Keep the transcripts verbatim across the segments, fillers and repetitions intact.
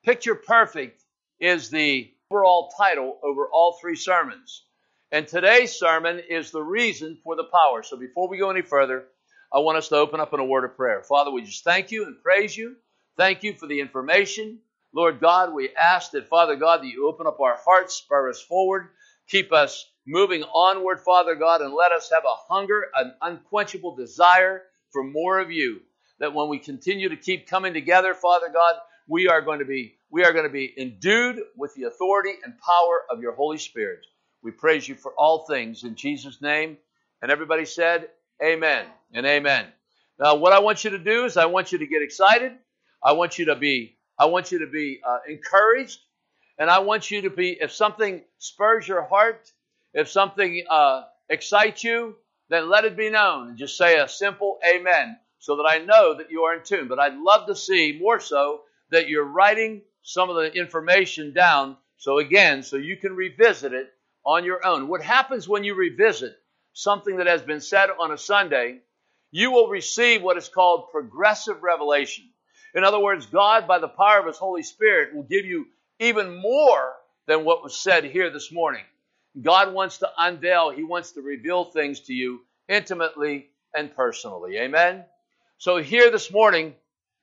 Picture Perfect is the overall title over all three sermons. And today's sermon is the reason for the power. So before we go any further, I want us to open up in a word of prayer. Father, we just thank you and praise you. Thank you for the information. Lord God, we ask that, Father God, that you open up our hearts, spur us forward, keep us moving onward, Father God, and let us have a hunger, an unquenchable desire for more of you. That when we continue to keep coming together, Father God, we are going to be, we are going to be endued with the authority and power of your Holy Spirit. We praise you for all things in Jesus' name. And everybody said, amen and amen. Now, what I want you to do is I want you to get excited. I want you to be, I want you to be uh, encouraged. And I want you to be, if something spurs your heart, if something uh, excites you, then let it be known. And just say a simple amen so that I know that you are in tune. But I'd love to see more so that you're writing some of the information down. So again, so you can revisit it on your own. What happens when you revisit something that has been said on a Sunday, you will receive what is called progressive revelation. In other words, God, by the power of His Holy Spirit, will give you even more than what was said here this morning. God wants to unveil, He wants to reveal things to you intimately and personally. Amen? So here this morning,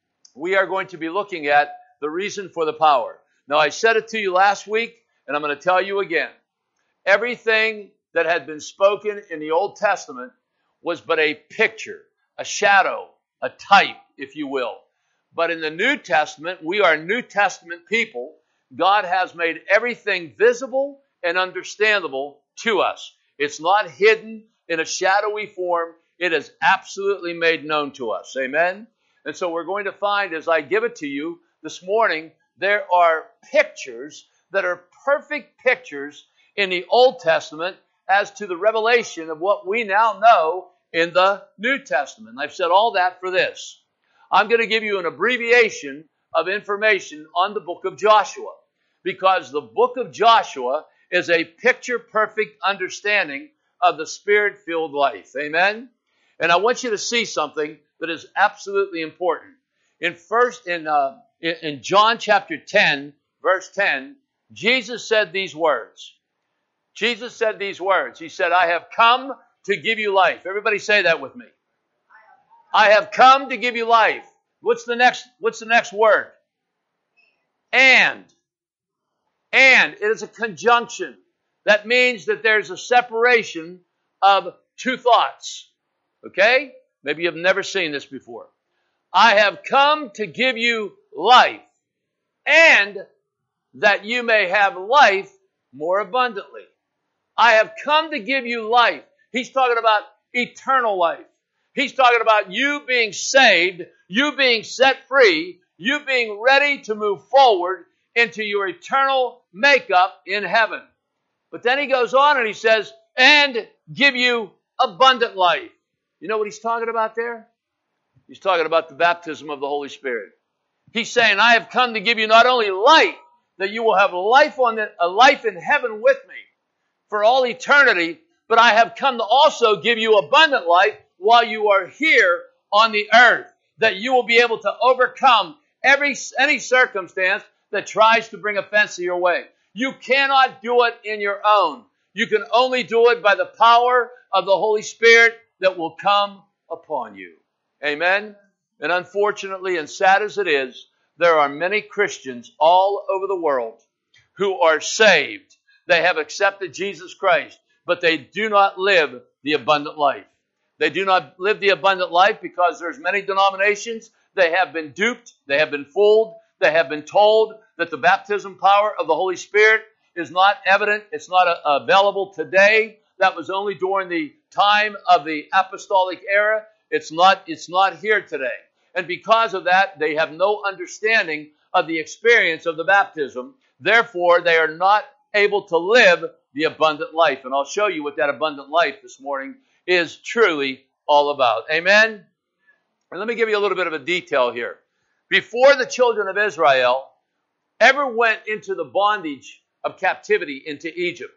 we are going to be looking at the reason for the power. Now, I said it to you last week, and I'm going to tell you again. Everything that had been spoken in the Old Testament was but a picture, a shadow, a type, if you will. But in the New Testament, we are New Testament people. God has made everything visible and understandable to us. It's not hidden in a shadowy form. It is absolutely made known to us. Amen? And so we're going to find, as I give it to you this morning, there are pictures that are perfect pictures in the Old Testament as to the revelation of what we now know in the New Testament. And I've said all that for this. I'm going to give you an abbreviation of information on the book of Joshua, because the book of Joshua is a picture-perfect understanding of the Spirit-filled life. Amen? And I want you to see something that is absolutely important. In first, in, uh, in, in John chapter ten, verse ten, Jesus said these words. Jesus said these words. He said, I have come to give you life. Everybody say that with me. I have come to give you life. What's the next, what's the next word? And. And. It is a conjunction. That means that there's a separation of two thoughts. Okay? Maybe you've never seen this before. I have come to give you life, and that you may have life more abundantly. I have come to give you life. He's talking about eternal life. He's talking about you being saved, you being set free, you being ready to move forward into your eternal makeup in heaven. But then he goes on and he says, and give you abundant life. You know what he's talking about there? He's talking about the baptism of the Holy Spirit. He's saying, I have come to give you not only life, that you will have life on the, a life in heaven with me for all eternity, but I have come to also give you abundant life while you are here on the earth, that you will be able to overcome every any circumstance that tries to bring offense to your way. You cannot do it in your own. You can only do it by the power of the Holy Spirit that will come upon you. Amen? And unfortunately, and sad as it is, there are many Christians all over the world who are saved. They have accepted Jesus Christ, but they do not live the abundant life. They do not live the abundant life because there's many denominations. They have been duped. They have been fooled. They have been told that the baptism power of the Holy Spirit is not evident. It's not uh, available today. That was only during the time of the apostolic era. It's not, it's not here today. And because of that, they have no understanding of the experience of the baptism. Therefore, they are not able to live the abundant life. And I'll show you what that abundant life this morning is truly all about. Amen? And let me give you a little bit of a detail here. Before the children of Israel ever went into the bondage of captivity into Egypt,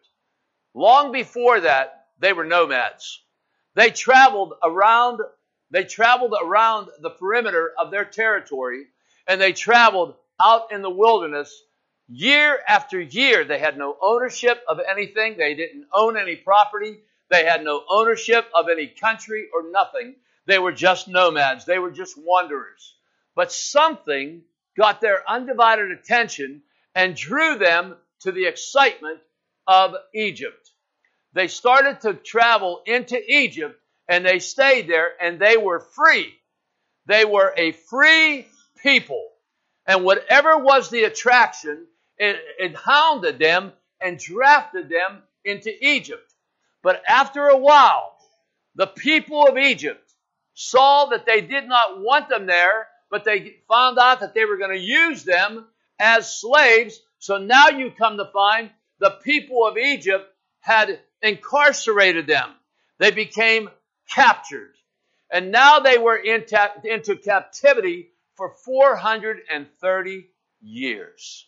long before that, they were nomads. They traveled around, they traveled around the perimeter of their territory, and they traveled out in the wilderness year after year. They had no ownership of anything. They didn't own any property. They had no ownership of any country or nothing. They were just nomads. They were just wanderers. But something got their undivided attention and drew them to the excitement of Egypt. They started to travel into Egypt, and they stayed there, and they were free. They were a free people. And whatever was the attraction, it, it hounded them and drafted them into Egypt. But after a while, the people of Egypt saw that they did not want them there, but they found out that they were going to use them as slaves. So now you come to find the people of Egypt had incarcerated them. They became captured. And now they were into, into captivity for four hundred thirty years.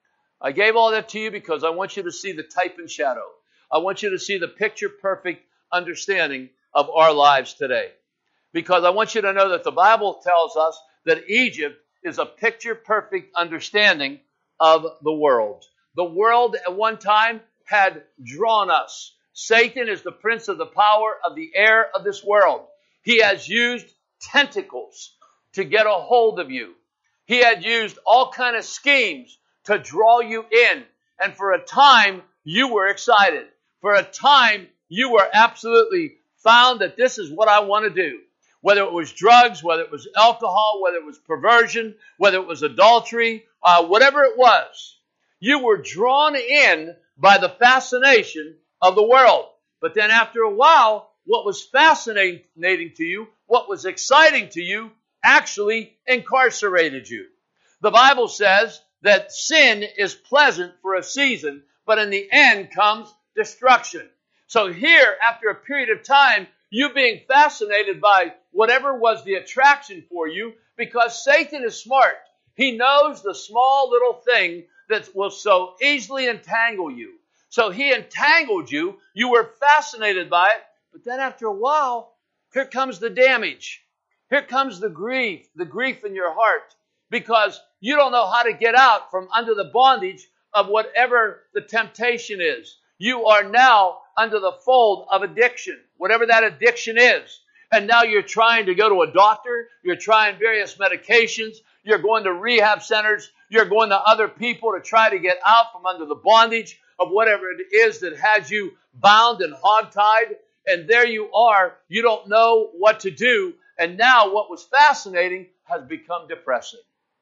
I gave all that to you because I want you to see the type and shadow. I want you to see the picture-perfect understanding of our lives today. Because I want you to know that the Bible tells us that Egypt is a picture-perfect understanding of the world. The world at one time had drawn us. Satan is the prince of the power of the air of this world. He has used tentacles to get a hold of you. He had used all kind of schemes to draw you in. And for a time, you were excited. For a time, you were absolutely found that this is what I want to do. Whether it was drugs, whether it was alcohol, whether it was perversion, whether it was adultery, uh, whatever it was, you were drawn in by the fascination of the world. But then after a while, what was fascinating to you, what was exciting to you, actually incarcerated you. The Bible says that sin is pleasant for a season, but in the end comes destruction. So here, after a period of time, you being fascinated by whatever was the attraction for you, because Satan is smart. He knows the small little thing that will so easily entangle you. So he entangled you. You were fascinated by it. But then after a while, here comes the damage. Here comes the grief, the grief in your heart, because you don't know how to get out from under the bondage of whatever the temptation is. You are now under the fold of addiction, whatever that addiction is. And now you're trying to go to a doctor. You're trying various medications. You're going to rehab centers. You're going to other people to try to get out from under the bondage of whatever it is that has you bound and hogtied. And there you are. You don't know what to do. And now what was fascinating has become depressing.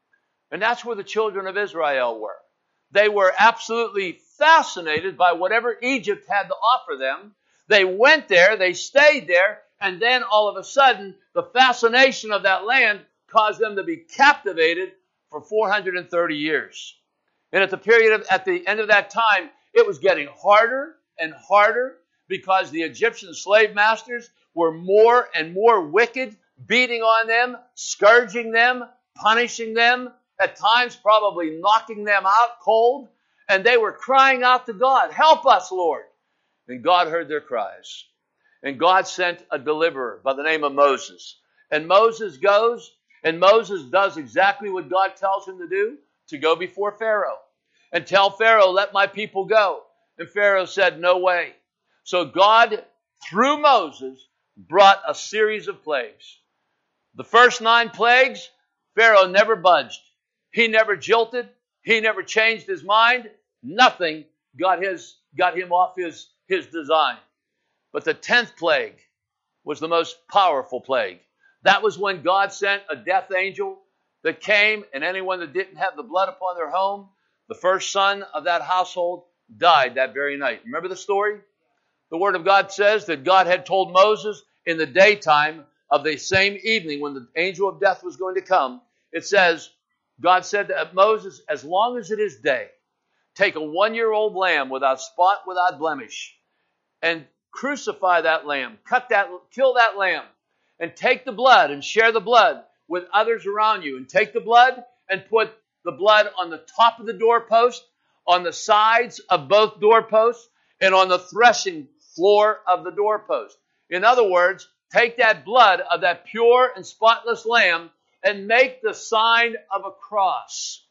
And that's where the children of Israel were. They were absolutely fascinated by whatever Egypt had to offer them. They went there, they stayed there, and then all of a sudden, the fascination of that land caused them to be captivated for four hundred thirty years. And at the period of, at the end of that time, it was getting harder and harder because the Egyptian slave masters were more and more wicked, beating on them, scourging them, punishing them, at times probably knocking them out cold. And they were crying out to God, "Help us, Lord." And God heard their cries. And God sent a deliverer by the name of Moses. And Moses goes, and Moses does exactly what God tells him to do, to go before Pharaoh. And tell Pharaoh, "Let my people go." And Pharaoh said, "No way." So God, through Moses, brought a series of plagues. The first nine plagues, Pharaoh never budged. He never jilted. He never changed his mind. Nothing got his got him off his, his design. But the tenth plague was the most powerful plague. That was when God sent a death angel that came, and anyone that didn't have the blood upon their home, the first son of that household died that very night. Remember the story? The Word of God says that God had told Moses in the daytime of the same evening when the angel of death was going to come. It says, God said to Moses, "As long as it is day, take a one-year-old lamb without spot, without blemish, and crucify that lamb, cut that, kill that lamb, and take the blood and share the blood with others around you. And take the blood and put the blood on the top of the doorpost, on the sides of both doorposts, and on the threshing floor of the doorpost." In other words, take that blood of that pure and spotless lamb and make the sign of a cross.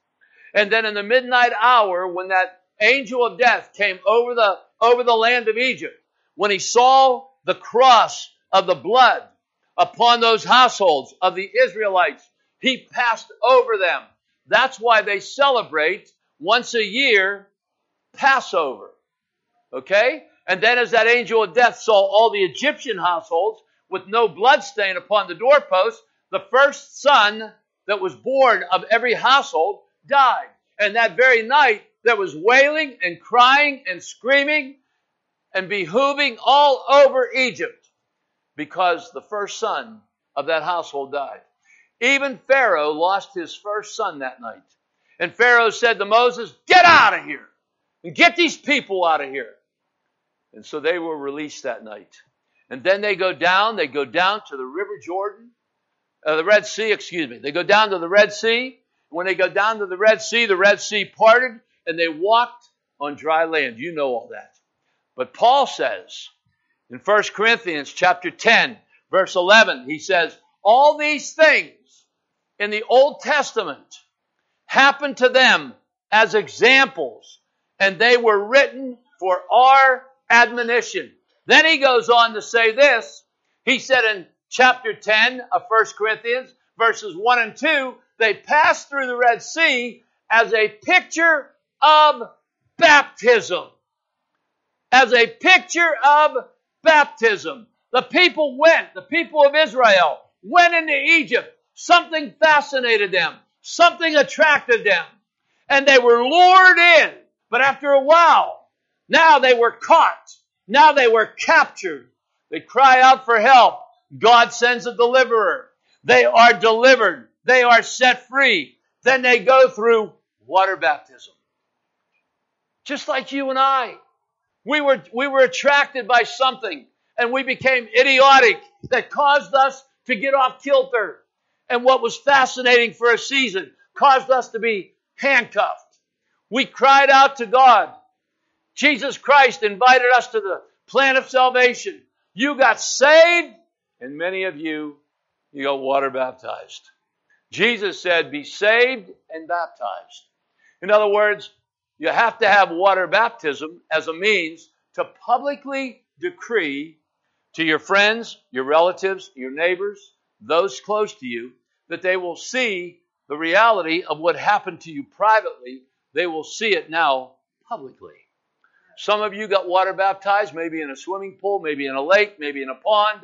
And then in the midnight hour, when that angel of death came over the, over the land of Egypt, when he saw the cross of the blood upon those households of the Israelites, he passed over them. That's why they celebrate once a year Passover. Okay? And then as that angel of death saw all the Egyptian households with no blood stain upon the doorpost, the first son that was born of every household died. And that very night, there was wailing and crying and screaming and behooving all over Egypt because the first son of that household died. Even Pharaoh lost his first son that night. And Pharaoh said to Moses, "Get out of here and get these people out of here." And so they were released that night. And then they go down, they go down to the River Jordan, uh, the Red Sea, excuse me. They go down to the Red Sea. When they go down to the Red Sea, the Red Sea parted and they walked on dry land. You know all that. But Paul says in First Corinthians chapter ten, verse eleven, he says, all these things in the Old Testament happened to them as examples, and they were written for our admonition. Then he goes on to say this. He said in chapter ten of First Corinthians, verses one and two, they passed through the Red Sea as a picture of baptism. As a picture of baptism. The people went, the people of Israel went into Egypt. Something fascinated them. Something attracted them. And they were lured in. But after a while, now they were caught. Now they were captured. They cry out for help. God sends a deliverer. They are delivered. They are set free. Then they go through water baptism. Just like you and I. We were, we were attracted by something, and we became idiotic that caused us to get off kilter. And what was fascinating for a season caused us to be handcuffed. We cried out to God. Jesus Christ invited us to the plan of salvation. You got saved, and many of you, you got water baptized. Jesus said, be saved and baptized. In other words, you have to have water baptism as a means to publicly decree to your friends, your relatives, your neighbors, those close to you, that they will see the reality of what happened to you privately. They will see it now publicly. Some of you got water baptized, maybe in a swimming pool, maybe in a lake, maybe in a pond.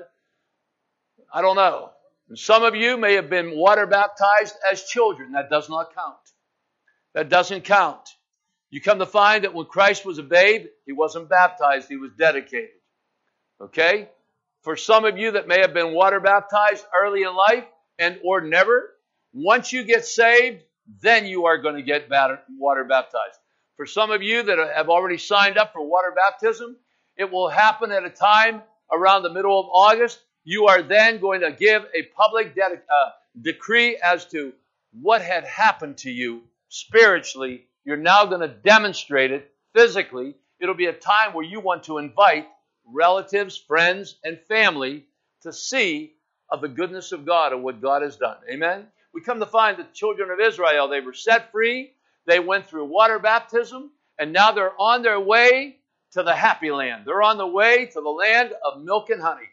I don't know. And some of you may have been water baptized as children. That does not count. That doesn't count. You come to find that when Christ was a babe, he wasn't baptized, he was dedicated. Okay? For some of you that may have been water baptized early in life and or never, once you get saved, then you are going to get water baptized. For some of you that have already signed up for water baptism, it will happen at a time around the middle of August. You are then going to give a public de- uh, decree as to what had happened to you spiritually. You're now going to demonstrate it physically. It'll be a time where you want to invite relatives, friends, and family to see of the goodness of God and what God has done. Amen? We come to find the children of Israel, they were set free. They went through water baptism, and now they're on their way to the happy land. They're on the way to the land of milk and honey.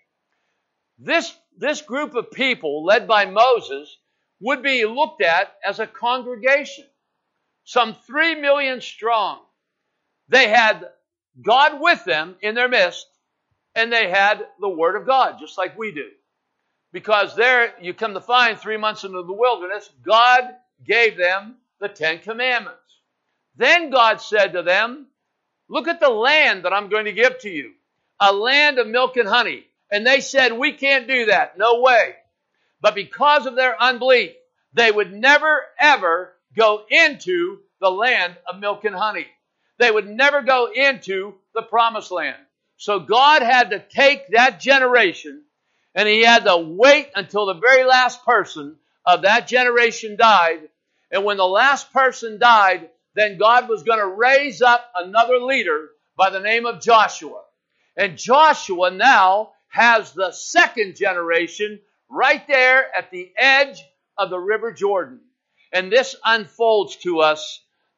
This, this group of people, led by Moses, would be looked at as a congregation. Some three million strong. They had God with them in their midst, and they had the Word of God, just like we do. Because there, you come to find, three months into the wilderness, God gave them the Ten Commandments. Then God said to them, look at the land that I'm going to give to you. A land of milk and honey. And they said, we can't do that. No way. But because of their unbelief, they would never, ever go into the land of milk and honey. They would never go into the promised land. So God had to take that generation, and he had to wait until the very last person of that generation died. And when the last person died, then God was going to raise up another leader by the name of Joshua. And Joshua now has the second generation right there at the edge of the River Jordan. And this unfolds to us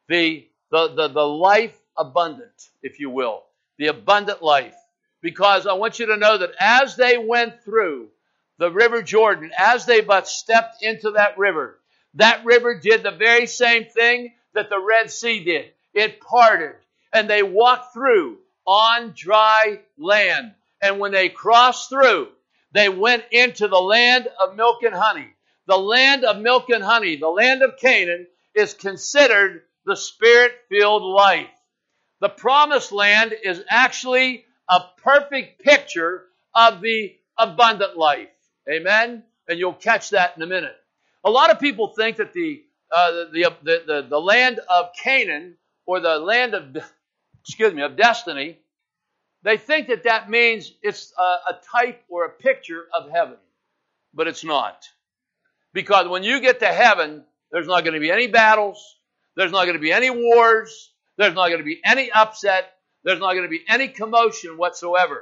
the, the, the, the life abundant, if you will, the abundant life. Because I want you to know that as they went through the River Jordan, as they but stepped into that river, that river did the very same thing that the Red Sea did. It parted, and they walked through on dry land. And when they crossed through, they went into the land of milk and honey. The land of milk and honey, the land of Canaan, is considered the Spirit-filled life. The promised land is actually a perfect picture of the abundant life. Amen? And you'll catch that in a minute. A lot of people think that the uh, the, the, the the land of Canaan, or the land of, excuse me, of destiny, they think that that means it's a, a type or a picture of heaven. But it's not. Because when you get to heaven, there's not going to be any battles. There's not going to be any wars. There's not going to be any upset. There's not going to be any commotion whatsoever.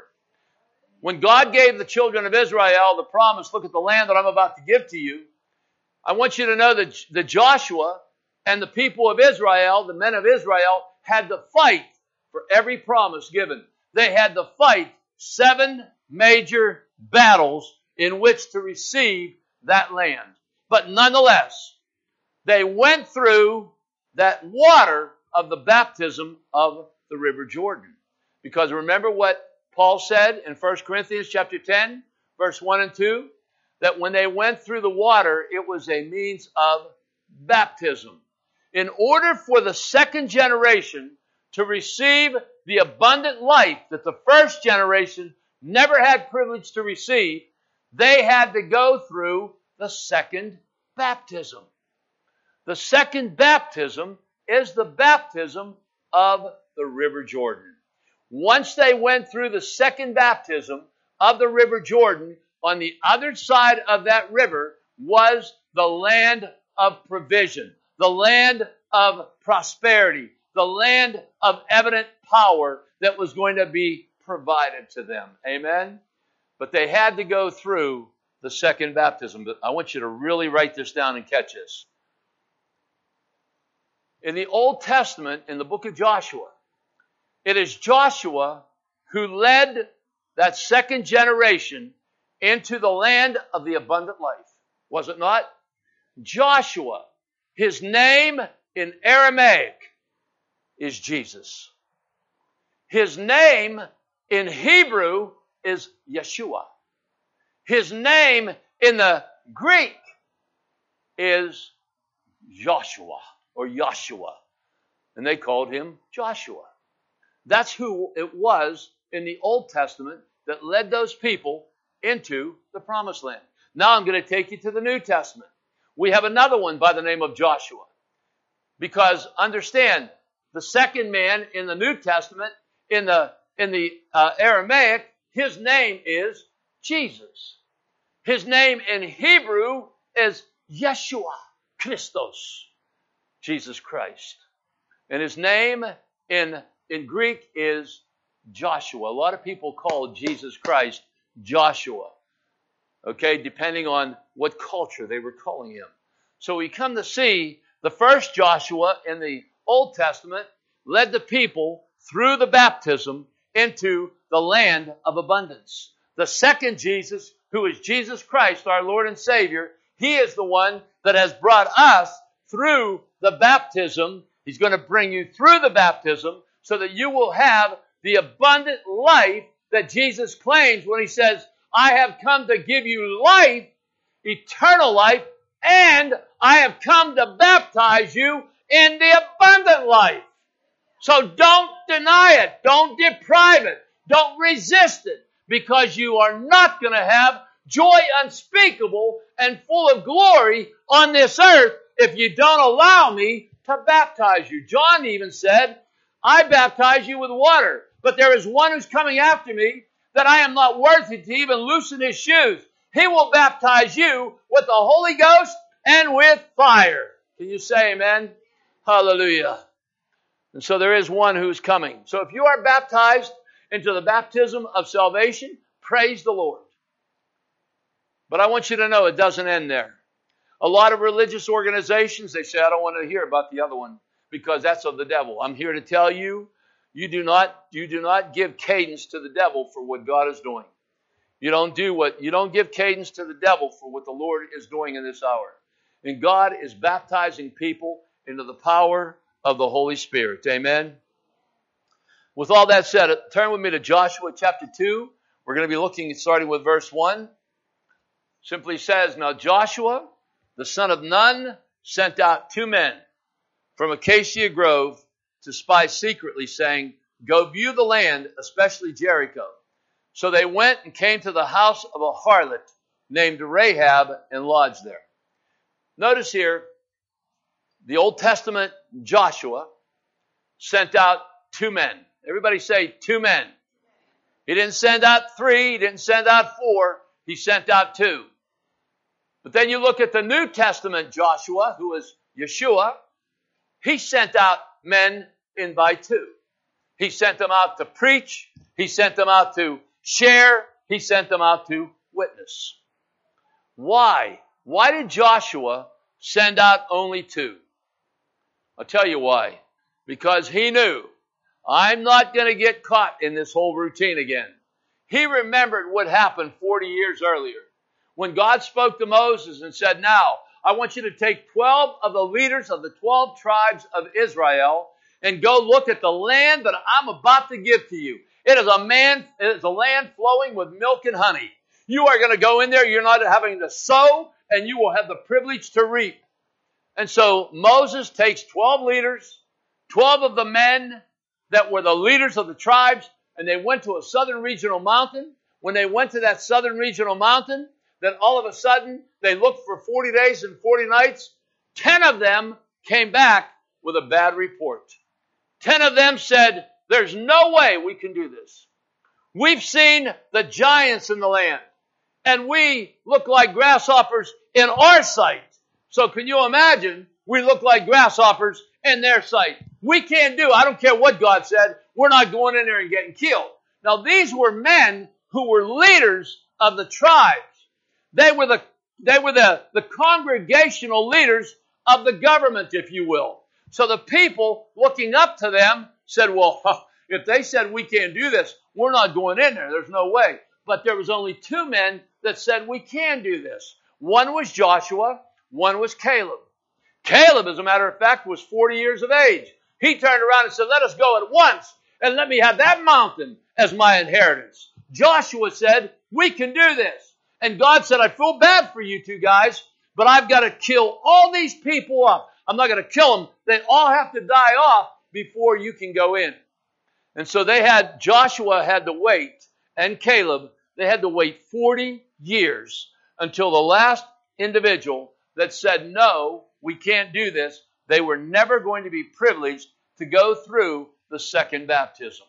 When God gave the children of Israel the promise, look at the land that I'm about to give to you, I want you to know that, that Joshua and the people of Israel, the men of Israel, had to fight for every promise given. They had to fight seven major battles in which to receive that land. But nonetheless, they went through that water of the baptism of the River Jordan. Because remember what Paul said in First Corinthians chapter ten, verse one and two, that when they went through the water, it was a means of baptism. In order for the second generation to receive the abundant life that the first generation never had privilege to receive, they had to go through the second baptism. The second baptism is the baptism of the River Jordan. Once they went through the second baptism of the River Jordan, on the other side of that river was the land of provision, the land of prosperity, the land of evident power that was going to be provided to them. Amen? But they had to go through the second baptism. But I want you to really write this down and catch this. In the Old Testament, in the book of Joshua, it is Joshua who led that second generation into the land of the abundant life. Was it not? Joshua, his name in Aramaic is Jesus. His name in Hebrew is Yeshua. His name in the Greek is Joshua or Joshua. And they called him Joshua. That's who it was in the Old Testament that led those people into the promised land. Now I'm going to take you to the New Testament. We have another one by the name of Joshua. Because understand, the second man in the New Testament, in the in the uh, Aramaic, his name is Jesus. His name in Hebrew is Yeshua Christos, Jesus Christ. And his name in, in Greek is Joshua. A lot of people call Jesus Christ Joshua. Okay, depending on what culture they were calling him. So we come to see the first Joshua in the Old Testament led the people through the baptism into the land of abundance. The second Jesus, who is Jesus Christ, our Lord and Savior, he is the one that has brought us through the baptism. He's going to bring you through the baptism so that you will have the abundant life that Jesus claims when he says, I have come to give you life, eternal life, and I have come to baptize you in the abundant life. So don't deny it. Don't deprive it. Don't resist it. Because you are not going to have joy unspeakable and full of glory on this earth if you don't allow me to baptize you. John even said, I baptize you with water, but there is one who's coming after me that I am not worthy to even loosen his shoes. He will baptize you with the Holy Ghost and with fire. Can you say amen? Hallelujah. And so there is one who's coming. So if you are baptized into the baptism of salvation, praise the Lord. But I want you to know it doesn't end there. A lot of religious organizations, they say, I don't want to hear about the other one. because that's of the devil. I'm here to tell you, you do not, you do not give cadence to the devil for what God is doing. You don't do what, you don't give cadence to the devil for what the Lord is doing in this hour. And God is baptizing people into the power of the Holy Spirit. Amen. With all that said, turn with me to Joshua chapter two. We're going to be looking, starting with verse one. Simply says, now Joshua, the son of Nun, sent out two men from Acacia Grove to spy secretly, saying, go view the land, especially Jericho. So they went and came to the house of a harlot named Rahab and lodged there. Notice here, the Old Testament Joshua sent out two men. Everybody say two men. He didn't send out three. He didn't send out four. He sent out two. But then you look at the New Testament Joshua, who is Yeshua. He sent out men in by two. He sent them out to preach. He sent them out to share. He sent them out to witness. Why? Why did Joshua send out only two? I'll tell you why. Because he knew, I'm not going to get caught in this whole routine again. He remembered what happened forty years earlier when God spoke to Moses and said, now, I want you to take twelve of the leaders of the twelve tribes of Israel and go look at the land that I'm about to give to you. It is a man, it is a land flowing with milk and honey. You are going to go in there. You're not having to sow, and you will have the privilege to reap. And so Moses takes twelve leaders, twelve of the men that were the leaders of the tribes, and they went to a southern regional mountain. When they went to that southern regional mountain, then all of a sudden, they looked for forty days and forty nights. Ten of them came back with a bad report. Ten of them said, there's no way we can do this. We've seen the giants in the land, and we look like grasshoppers in our sight. So can you imagine? We look like grasshoppers in their sight. We can't do, I don't care what God said, we're not going in there and getting killed. Now these were men who were leaders of the tribes. They were the, they were the, the congregational leaders of the government, if you will. So the people looking up to them said, well, if they said we can't do this, we're not going in there. There's no way. But there was only two men that said we can do this. One was Joshua, one was Caleb. Caleb, as a matter of fact, was forty years of age. He turned around and said, let us go at once and let me have that mountain as my inheritance. Joshua said, we can do this. And God said, I feel bad for you two guys, but I've got to kill all these people up. I'm not going to kill them. They all have to die off before you can go in. And so they had, Joshua had to wait, and Caleb, they had to wait forty years until the last individual that said, no, we can't do this. They were never going to be privileged to go through the second baptism.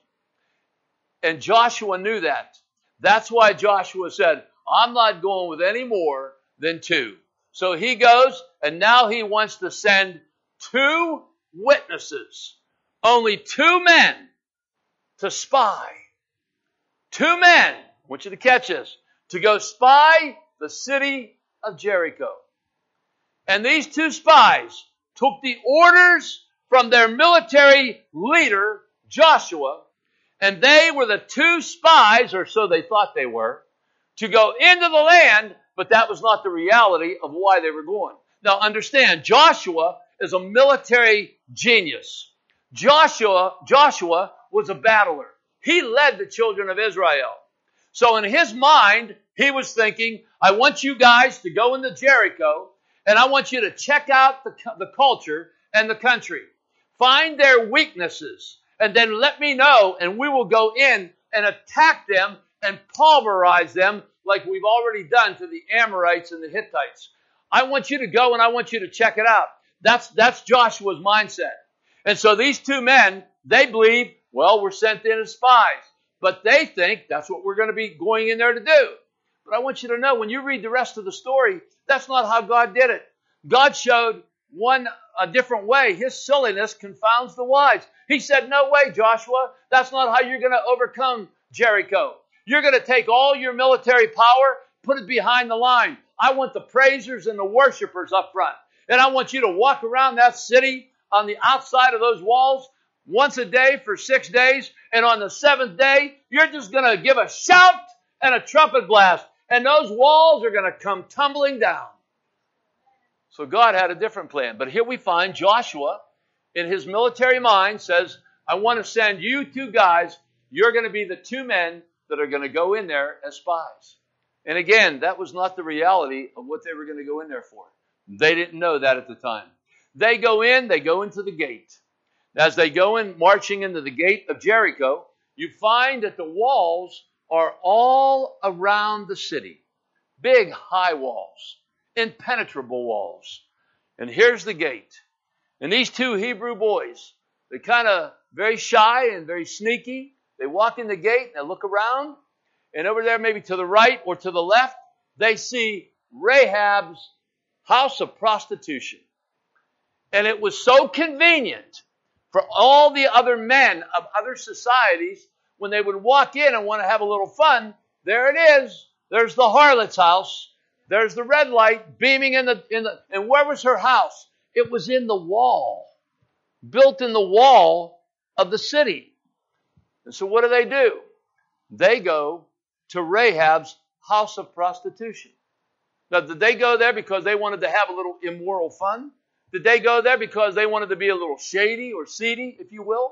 And Joshua knew that. That's why Joshua said, I'm not going with any more than two. So he goes, and now he wants to send two witnesses, only two men to spy. Two men, I want you to catch this, to go spy the city of Jericho. And these two spies took the orders from their military leader, Joshua, and they were the two spies, or so they thought they were, to go into the land, but that was not the reality of why they were going. Now understand, Joshua is a military genius. Joshua, Joshua was a battler. He led the children of Israel. So in his mind, he was thinking, I want you guys to go into Jericho, and I want you to check out the, the culture and the country. Find their weaknesses, and then let me know, and we will go in and attack them and pulverize them like we've already done to the Amorites and the Hittites. I want you to go and I want you to check it out. That's, that's Joshua's mindset. And so these two men, they believe, well, we're sent in as spies. But they think that's what we're going to be going in there to do. But I want you to know, when you read the rest of the story, that's not how God did it. God showed one, a different way. His silliness confounds the wise. He said, no way, Joshua. That's not how you're going to overcome Jericho. You're going to take all your military power, put it behind the line. I want the praisers and the worshipers up front. And I want you to walk around that city on the outside of those walls once a day for six days. And on the seventh day, you're just going to give a shout and a trumpet blast. And those walls are going to come tumbling down. So God had a different plan. But here we find Joshua, in his military mind, says, I want to send you two guys. You're going to be the two men that are going to go in there as spies. And again, that was not the reality of what they were going to go in there for. They didn't know that at the time. They go in, they go into the gate. As they go in, marching into the gate of Jericho, you find that the walls are all around the city. Big, high walls, impenetrable walls. And here's the gate. And these two Hebrew boys, they're kind of very shy and very sneaky. They walk in the gate and they look around. And over there, maybe to the right or to the left, they see Rahab's house of prostitution. And it was so convenient for all the other men of other societies, when they would walk in and want to have a little fun, there it is. There's the harlot's house. There's the red light beaming in the, in the, and where was her house? It was in the wall, built in the wall of the city. And so what do they do? They go to Rahab's house of prostitution. Now, did they go there because they wanted to have a little immoral fun? Did they go there because they wanted to be a little shady or seedy, if you will?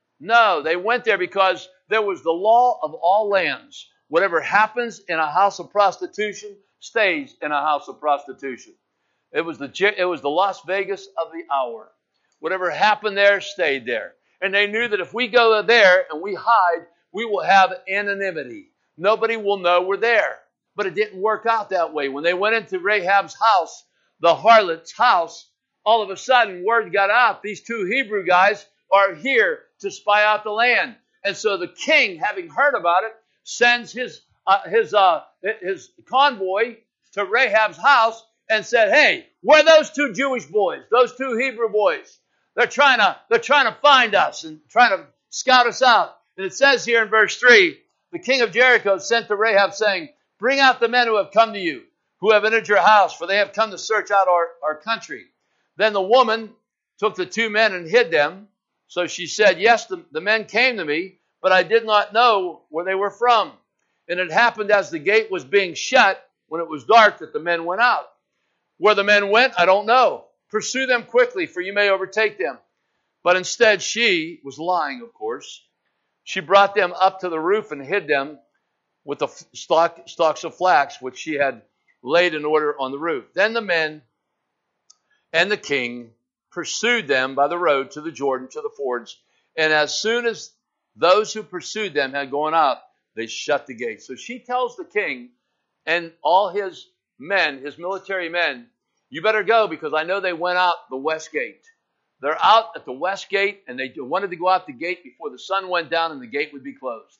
No, they went there because there was the law of all lands. Whatever happens in a house of prostitution stays in a house of prostitution. It was the it was the Las Vegas of the hour. Whatever happened there stayed there. And they knew that if we go there and we hide, we will have anonymity. Nobody will know we're there. But it didn't work out that way. When they went into Rahab's house, the harlot's house, all of a sudden word got out. These two Hebrew guys are here to spy out the land. And so the king, having heard about it, sends his uh, his uh, his convoy to Rahab's house and said, "Hey, where are those two Jewish boys? Those two Hebrew boys? They're trying to they're trying to find us and trying to scout us out." And it says here in verse three, the king of Jericho sent to Rahab, saying, "Bring out the men who have come to you, who have entered your house, for they have come to search out our, our country." Then the woman took the two men and hid them. So she said, "Yes, the, the men came to me, but I did not know where they were from. And it happened as the gate was being shut, when it was dark, that the men went out. Where the men went, I don't know. Pursue them quickly, for you may overtake them." But instead she was lying, of course. She brought them up to the roof and hid them with the stalk, stalks of flax, which she had laid in order on the roof. Then the men and the king pursued them by the road to the Jordan, to the fords. And as soon as those who pursued them had gone out, they shut the gate. So she tells the king and all his men, his military men, "You better go, because I know they went out the west gate." They're out at the west gate, and they wanted to go out the gate before the sun went down and the gate would be closed.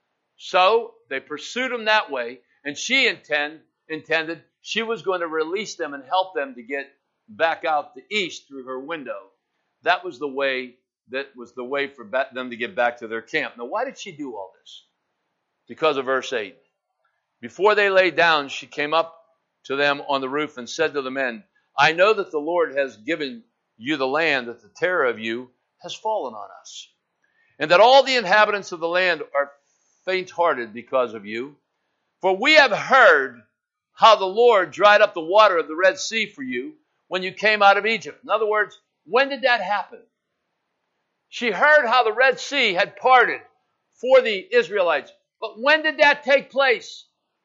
So they pursued them that way, and she intend, intended she was going to release them and help them to get back out the east through her window. That was the way, that was the way for them to get back to their camp. Now, why did she do all this? Because of verse eight. Before they lay down, she came up to them on the roof and said to the men, "I know that the Lord has given you the land, that the terror of you has fallen on us, and that all the inhabitants of the land are faint-hearted because of you. For we have heard how the Lord dried up the water of the Red Sea for you when you came out of Egypt." In other words, when did that happen? She heard how the Red Sea had parted for the Israelites. But when did that take place?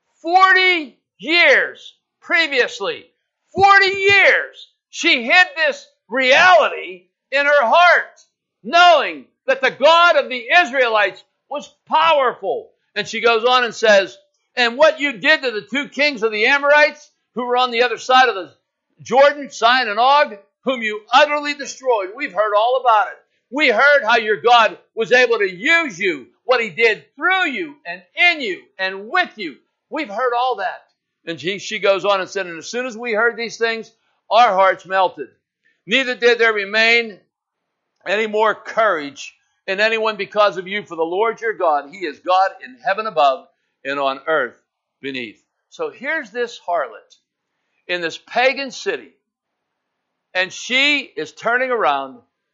Forty years previously. Forty years. She hid this reality in her heart, knowing that the God of the Israelites was powerful. And she goes on and says, "And what you did to the two kings of the Amorites, who were on the other side of the Jordan, Sihon and Og, whom you utterly destroyed." We've heard all about it. We heard how your God was able to use you, what he did through you and in you and with you. We've heard all that. And she, she goes on and said, "And as soon as we heard these things, our hearts melted. Neither did there remain any more courage in anyone because of you. For the Lord your God, he is God in heaven above and on earth beneath." So here's this harlot in this pagan city, and she is turning around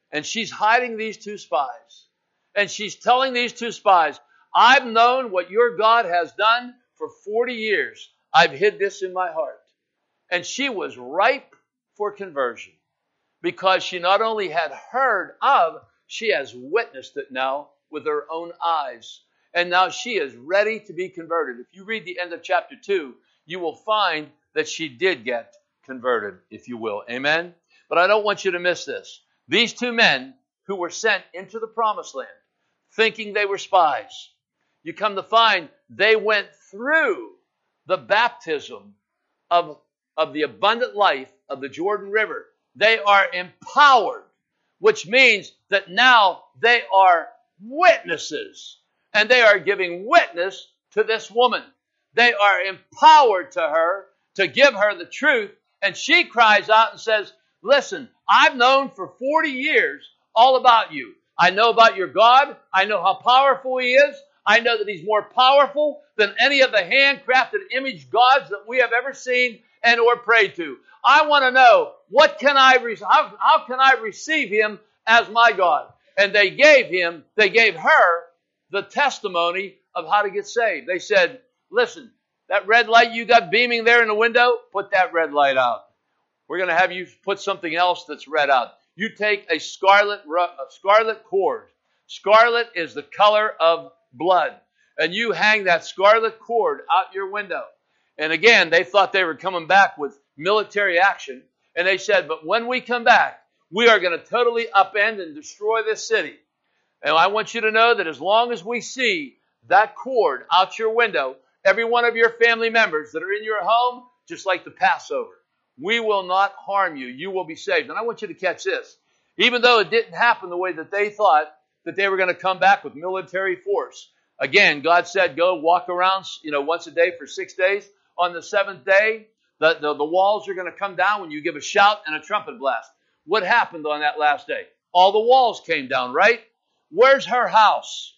And she's hiding these two spies. And she's telling these two spies, I've known what your God has done for forty years. I've hid this in my heart. And she was ripe for conversion because she not only had heard of, she has witnessed it now with her own eyes. And now she is ready to be converted. If you read the end of chapter two, you will find that she did get converted, if you will. Amen? But I don't want you to miss this. These two men who were sent into the promised land, thinking they were spies, you come to find they went through the baptism of, of the abundant life of the Jordan River. They are empowered, which means that now they are witnesses. And they are giving witness to this woman. They are empowered to her to give her the truth. And she cries out and says, listen, I've known for forty years all about you. I know about your God. I know how powerful He is. I know that He's more powerful than any of the handcrafted image gods that we have ever seen and or prayed to. I want to know, what can I re- how, how can I receive Him as my God? And they gave him, they gave her the testimony of how to get saved. They said, listen, that red light you got beaming there in the window, put that red light out. We're going to have you put something else that's red out. You take a scarlet, a scarlet cord. Scarlet is the color of blood. And you hang that scarlet cord out your window. And again, they thought they were coming back with military action. And they said, but when we come back, we are going to totally upend and destroy this city. And I want you to know that as long as we see that cord out your window, every one of your family members that are in your home, just like the Passover, we will not harm you. You will be saved. And I want you to catch this. Even though it didn't happen the way that they thought, that they were going to come back with military force. Again, God said, go walk around, you know, once a day for six days. On the seventh day, the, the, the walls are going to come down when you give a shout and a trumpet blast. What happened on that last day? All the walls came down, right? Where's her house?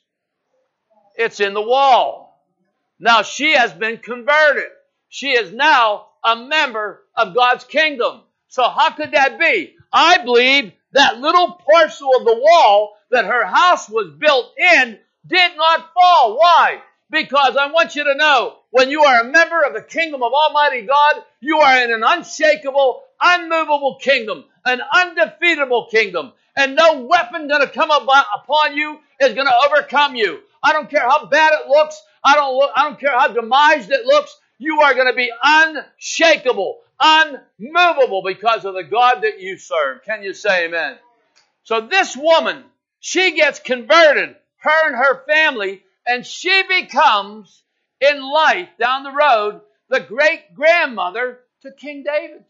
It's in the wall. Now she has been converted. She is now a member of God's kingdom. So how could that be? I believe that little parcel of the wall that her house was built in did not fall. Why? Because I want you to know, when you are a member of the kingdom of Almighty God, you are in an unshakable, unmovable kingdom, an undefeatable kingdom. And no weapon going to come upon you is going to overcome you. I don't care how bad it looks. I don't look, I don't care how demised it looks. You are going to be unshakable, unmovable because of the God that you serve. Can you say amen? So this woman, she gets converted, her and her family, and she becomes, in life down the road, the great-grandmother to King David.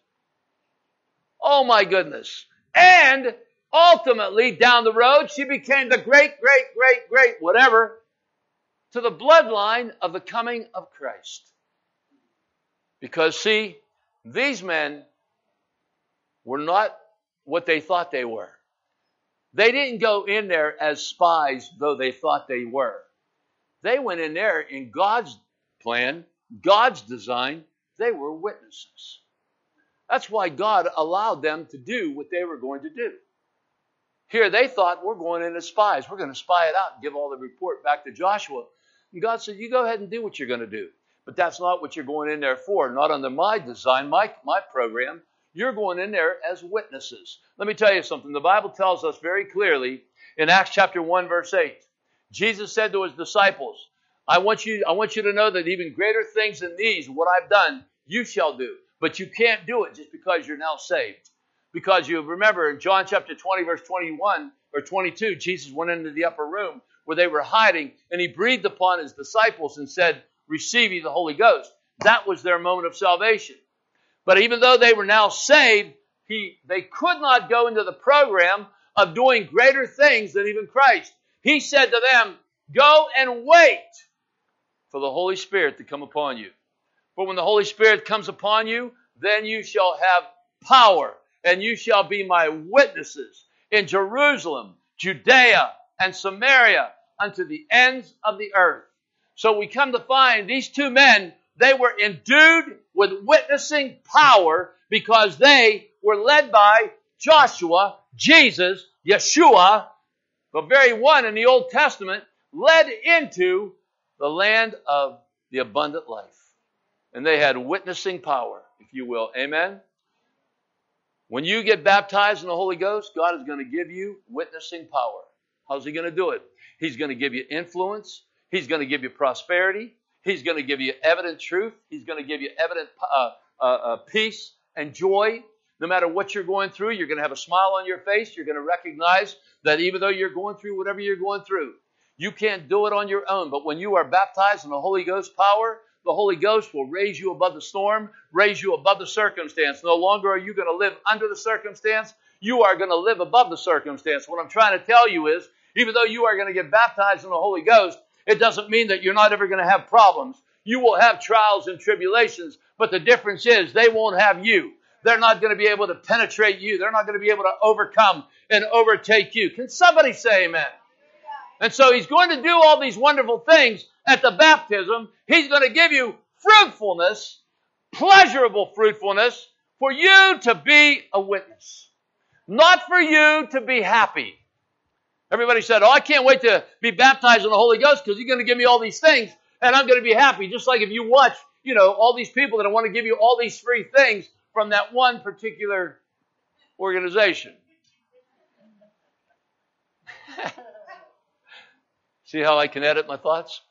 Oh my goodness. And ultimately, down the road, she became the great, great, great, great, whatever, to the bloodline of the coming of Christ. Because, see, these men were not what they thought they were. They didn't go in there as spies, though they thought they were. They went in there in God's plan, God's design. They were witnesses. That's why God allowed them to do what they were going to do. Here they thought, we're going in as spies. We're going to spy it out and give all the report back to Joshua. And God said, you go ahead and do what you're going to do. But that's not what you're going in there for. Not under my design, my, my program. You're going in there as witnesses. Let me tell you something. The Bible tells us very clearly in Acts chapter one, verse eight. Jesus said to his disciples, I want you, I want you to know that even greater things than these, what I've done, you shall do. But you can't do it just because you're now saved. Because you remember in John chapter twenty, verse twenty-one or twenty-two, Jesus went into the upper room where they were hiding, and he breathed upon his disciples and said, receive ye the Holy Ghost. That was their moment of salvation. But even though they were now saved, he, they could not go into the program of doing greater things than even Christ. He said to them, go and wait for the Holy Spirit to come upon you. For when the Holy Spirit comes upon you, then you shall have power, and you shall be my witnesses in Jerusalem, Judea, and Samaria, unto the ends of the earth. So we come to find these two men, they were endued with witnessing power because they were led by Joshua, Jesus, Yeshua, the very one in the Old Testament, led into the land of the abundant life. And they had witnessing power, if you will. Amen? When you get baptized in the Holy Ghost, God is going to give you witnessing power. How's he going to do it? He's going to give you influence. He's going to give you prosperity. He's going to give you evident truth. He's going to give you evident uh, uh, uh, peace and joy. No matter what you're going through, you're going to have a smile on your face. You're going to recognize that even though you're going through whatever you're going through, you can't do it on your own. But when you are baptized in the Holy Ghost power, the Holy Ghost will raise you above the storm, raise you above the circumstance. No longer are you going to live under the circumstance. You are going to live above the circumstance. What I'm trying to tell you is, even though you are going to get baptized in the Holy Ghost, it doesn't mean that you're not ever going to have problems. You will have trials and tribulations, but the difference is they won't have you. They're not going to be able to penetrate you. They're not going to be able to overcome and overtake you. Can somebody say amen? And so he's going to do all these wonderful things at the baptism. He's going to give you fruitfulness, pleasurable fruitfulness, for you to be a witness. Not for you to be happy. Everybody said, oh, I can't wait to be baptized in the Holy Ghost because he's going to give me all these things and I'm going to be happy. Just like if you watch, you know, all these people that want to give you all these free things from that one particular organization. See how I can edit my thoughts?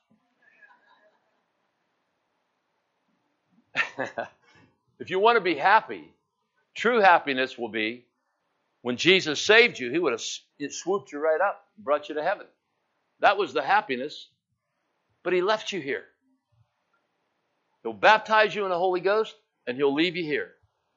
If you want to be happy, true happiness will be when Jesus saved you, he would have it swooped you right up and brought you to heaven. That was the happiness, but he left you here. He'll baptize you in the Holy Ghost and he'll leave you here.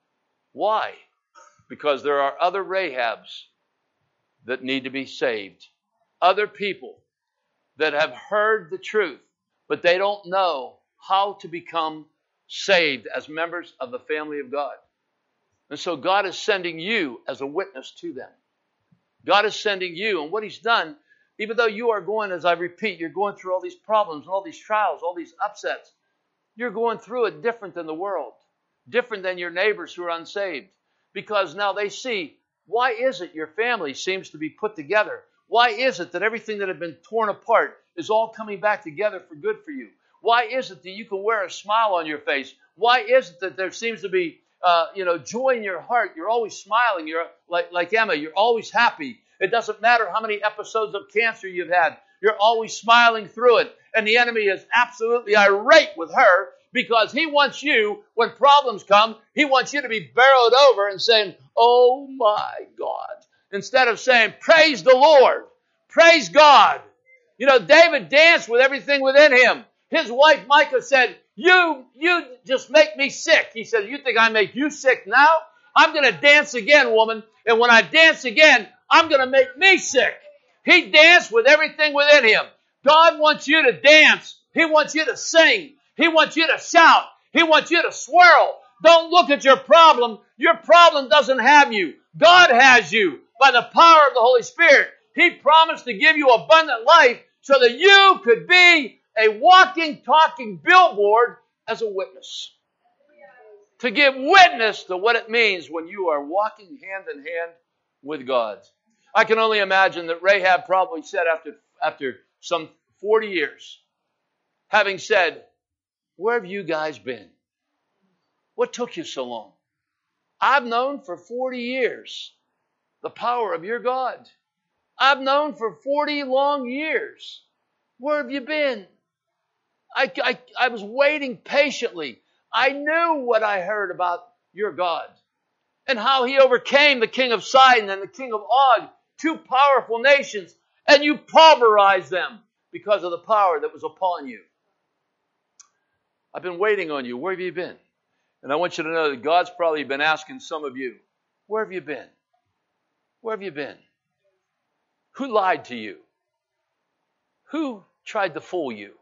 Why? Because there are other Rahabs that need to be saved. Other people that have heard the truth, but they don't know how to become saved as members of the family of God. And so God is sending you as a witness to them. God is sending you, and what he's done, even though you are going, as I repeat, you're going through all these problems and all these trials, all these upsets, you're going through it different than the world, different than your neighbors who are unsaved, because now they see, why is it your family seems to be put together? Why is it that everything that had been torn apart is all coming back together for good for you? Why is it that you can wear a smile on your face? Why is it that there seems to be uh, you know, joy in your heart? You're always smiling. You're like, like Emma, you're always happy. It doesn't matter how many episodes of cancer you've had. You're always smiling through it. And the enemy is absolutely irate with her because he wants you, when problems come, he wants you to be barreled over and saying, oh my God. Instead of saying, praise the Lord. Praise God. You know, David danced with everything within him. His wife, Micah, said, you, you just make me sick. He said, you think I make you sick now? I'm going to dance again, woman. And when I dance again, I'm going to make me sick. He danced with everything within him. God wants you to dance. He wants you to sing. He wants you to shout. He wants you to swirl. Don't look at your problem. Your problem doesn't have you. God has you by the power of the Holy Spirit. He promised to give you abundant life so that you could be a walking, talking billboard as a witness. To give witness to what it means when you are walking hand in hand with God. I can only imagine that Rahab probably said after, after some forty years, having said, where have you guys been? What took you so long? I've known for forty years the power of your God. I've known for forty long years. Where have you been? I, I, I was waiting patiently. I knew what I heard about your God and how he overcame the king of Sidon and the king of Og, two powerful nations, and you pulverized them because of the power that was upon you. I've been waiting on you. Where have you been? And I want you to know that God's probably been asking some of you, where have you been? Where have you been? Who lied to you? Who tried to fool you?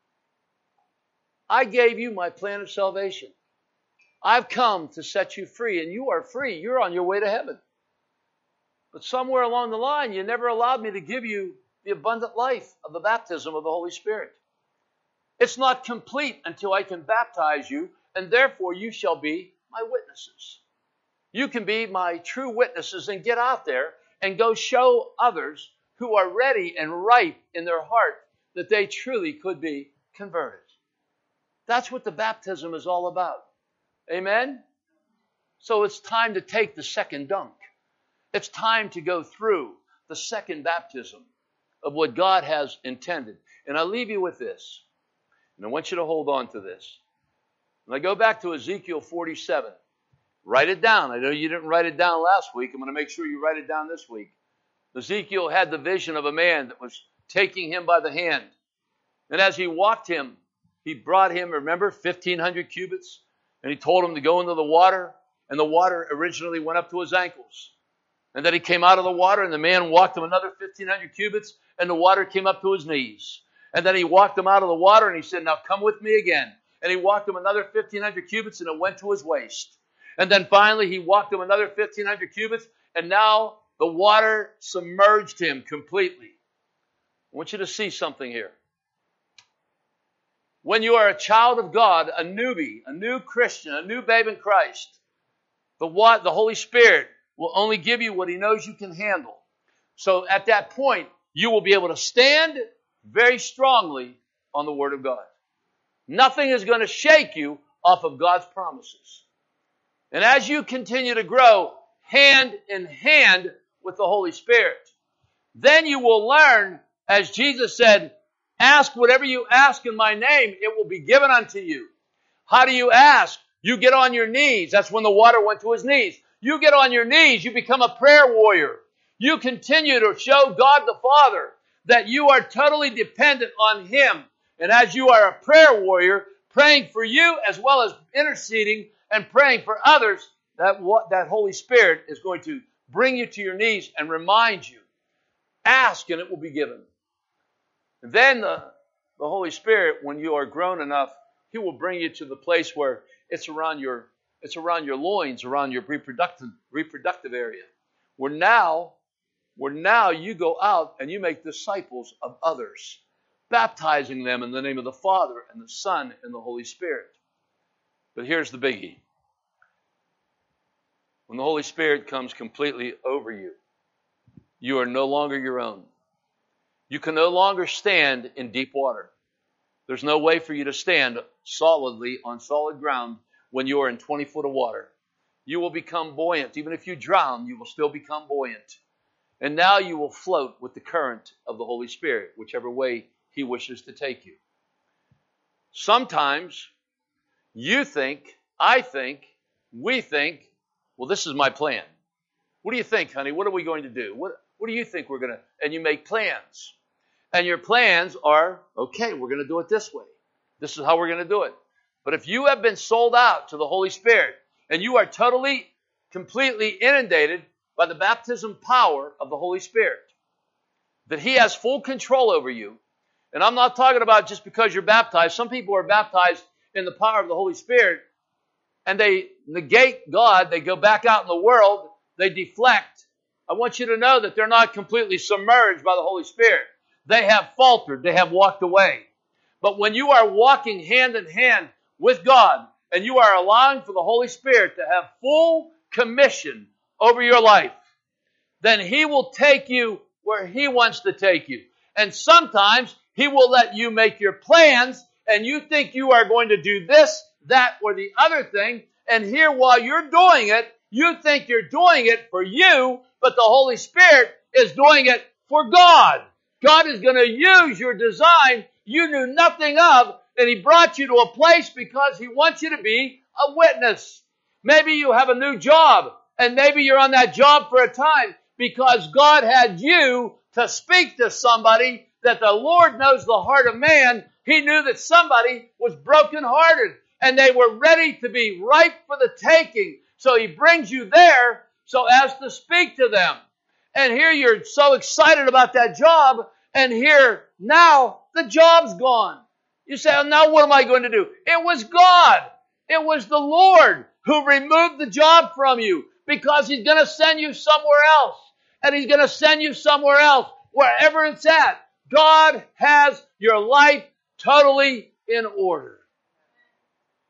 I gave you my plan of salvation. I've come to set you free, and you are free. You're on your way to heaven. But somewhere along the line, you never allowed me to give you the abundant life of the baptism of the Holy Spirit. It's not complete until I can baptize you, and therefore you shall be my witnesses. You can be my true witnesses and get out there and go show others who are ready and ripe in their heart that they truly could be converted. That's what the baptism is all about. Amen? So it's time to take the second dunk. It's time to go through the second baptism of what God has intended. And I'll leave you with this. And I want you to hold on to this. When I go back to Ezekiel forty-seven, write it down. I know you didn't write it down last week. I'm going to make sure you write it down this week. Ezekiel had the vision of a man that was taking him by the hand. And as he walked him, he brought him, remember, fifteen hundred cubits. And he told him to go into the water. And the water originally went up to his ankles. And then he came out of the water, and the man walked him another fifteen hundred cubits, and the water came up to his knees. And then he walked him out of the water, and he said, now come with me again. And he walked him another fifteen hundred cubits, and it went to his waist. And then finally he walked him another fifteen hundred cubits, and now the water submerged him completely. I want you to see something here. When you are a child of God, a newbie, a new Christian, a new babe in Christ, the, what, the Holy Spirit will only give you what He knows you can handle. So at that point, you will be able to stand very strongly on the Word of God. Nothing is going to shake you off of God's promises. And as you continue to grow hand in hand with the Holy Spirit, then you will learn, as Jesus said, ask whatever you ask in my name, it will be given unto you. How do you ask? You get on your knees. That's when the water went to his knees. You get on your knees. You become a prayer warrior. You continue to show God the Father that you are totally dependent on Him. And as you are a prayer warrior, praying for you as well as interceding and praying for others, that what that Holy Spirit is going to bring you to your knees and remind you. Ask and it will be given. And then the, the Holy Spirit, when you are grown enough, He will bring you to the place where it's around your it's around your loins, around your reproductive reproductive area. Where now, where now you go out and you make disciples of others, baptizing them in the name of the Father and the Son and the Holy Spirit. But here's the biggie. When the Holy Spirit comes completely over you, you are no longer your own. You can no longer stand in deep water. There's no way for you to stand solidly on solid ground when you are in twenty foot of water. You will become buoyant. Even if you drown, you will still become buoyant. And now you will float with the current of the Holy Spirit, whichever way He wishes to take you. Sometimes you think, I think, we think, well, this is my plan. What do you think, honey? What are we going to do? What, what do you think we're going to... And you make plans. And your plans are, okay, we're going to do it this way. This is how we're going to do it. But if you have been sold out to the Holy Spirit and you are totally, completely inundated by the baptism power of the Holy Spirit, that He has full control over you, and I'm not talking about just because you're baptized. Some people are baptized in the power of the Holy Spirit and they negate God. They go back out in the world. They deflect. I want you to know that they're not completely submerged by the Holy Spirit. They have faltered. They have walked away. But when you are walking hand in hand with God and you are allowing for the Holy Spirit to have full commission over your life, then He will take you where He wants to take you. And sometimes He will let you make your plans and you think you are going to do this, that, or the other thing. And here while you're doing it, you think you're doing it for you, but the Holy Spirit is doing it for God. God is going to use your design you knew nothing of, and He brought you to a place because He wants you to be a witness. Maybe you have a new job, and maybe you're on that job for a time because God had you to speak to somebody that the Lord knows the heart of man. He knew that somebody was brokenhearted, and they were ready to be ripe for the taking. So He brings you there so as to speak to them. And here you're so excited about that job, and here now the job's gone. You say, oh, now what am I going to do? It was God. It was the Lord who removed the job from you because He's going to send you somewhere else. And He's going to send you somewhere else, wherever it's at. God has your life totally in order.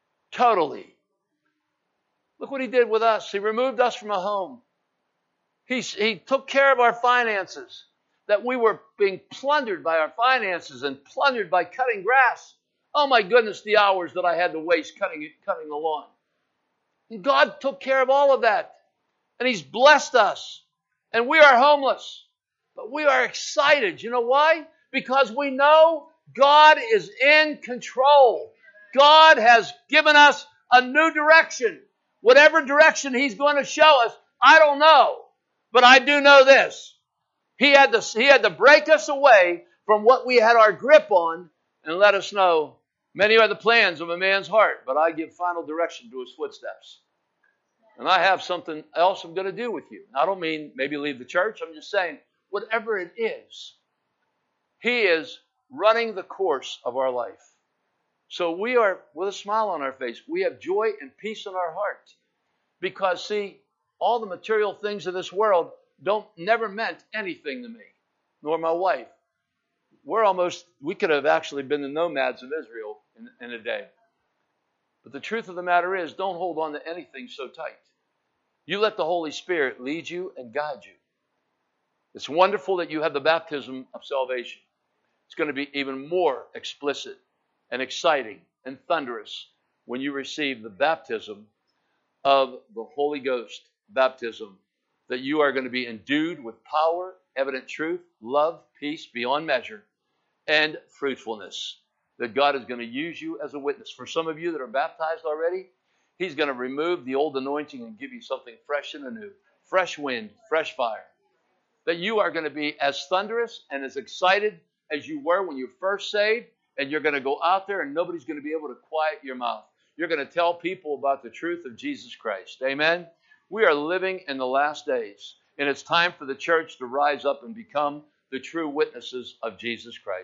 Totally. Look what He did with us. He removed us from a home. He, he took care of our finances, that we were being plundered by our finances and plundered by cutting grass. Oh my goodness, the hours that I had to waste cutting, cutting the lawn. And God took care of all of that. And He's blessed us. And we are homeless. But we are excited. You know why? Because we know God is in control. God has given us a new direction. Whatever direction He's going to show us, I don't know. But I do know this. He had to, he had to break us away from what we had our grip on and let us know, many are the plans of a man's heart, but I give final direction to his footsteps. And I have something else I'm going to do with you. I don't mean maybe leave the church. I'm just saying, whatever it is, He is running the course of our life. So we are, with a smile on our face, we have joy and peace in our heart. Because, see, all the material things of this world don't never meant anything to me, nor my wife. We're almost, we could have actually been the nomads of Israel in, in a day. But the truth of the matter is, don't hold on to anything so tight. You let the Holy Spirit lead you and guide you. It's wonderful that you have the baptism of salvation. It's going to be even more explicit and exciting and thunderous when you receive the baptism of the Holy Ghost baptism, that you are going to be endued with power, evident truth, love, peace beyond measure, and fruitfulness. That God is going to use you as a witness. For some of you that are baptized already, He's going to remove the old anointing and give you something fresh and anew. Fresh wind, fresh fire. That you are going to be as thunderous and as excited as you were when you first saved, and you're going to go out there and nobody's going to be able to quiet your mouth. You're going to tell people about the truth of Jesus Christ. Amen? We are living in the last days, and it's time for the church to rise up and become the true witnesses of Jesus Christ.